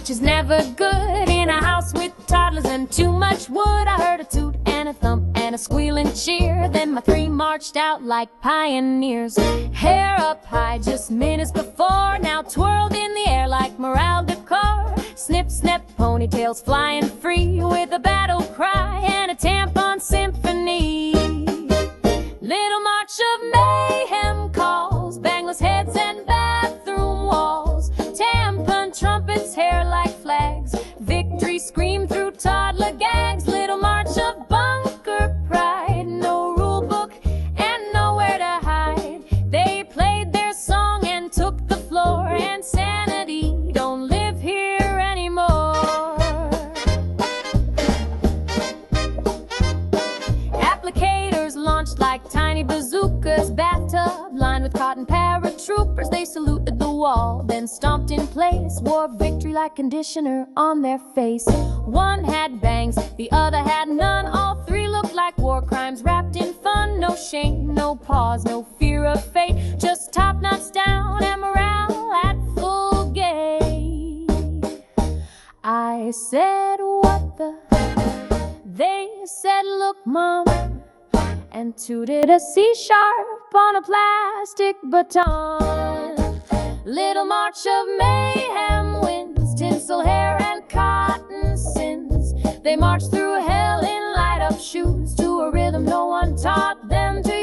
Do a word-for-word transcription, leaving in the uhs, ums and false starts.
which is never good. In a house with toddlers and too much wood, I heard a toot and a thump and a squealing cheer. Then my three marched out like pioneers, hair up high just minutes before, now twirled in the air like morale decor. Snip, snap, ponytails flying free, with a battle cry and a tampon symphony. Little march of mayhem calls, bangless heads and bathroom walls, tampon trumpets, hair like flags, victory scream through toddler gags. Little march of bunker pride, no rule book and nowhere to hide. They played their song and took the floor, and sanity don't live here anymore. Applicators launched like tiny bazookas, bathtub lined with cotton paratroopers. They saluted the wall, then stomped in place, wore victory like conditioner on their face. One had bangs, the other had none. All three looked like war crimes wrapped in fun. No shame, no pause, no fear of fate, just top knots down and morale at full gait. I said, what the? They said, look, Mom, and tooted a C-sharp on a plastic baton. Little march of mayhem winds, tinsel hair and cotton sins. They marched through hell in light-up shoes to a rhythm no one taught them to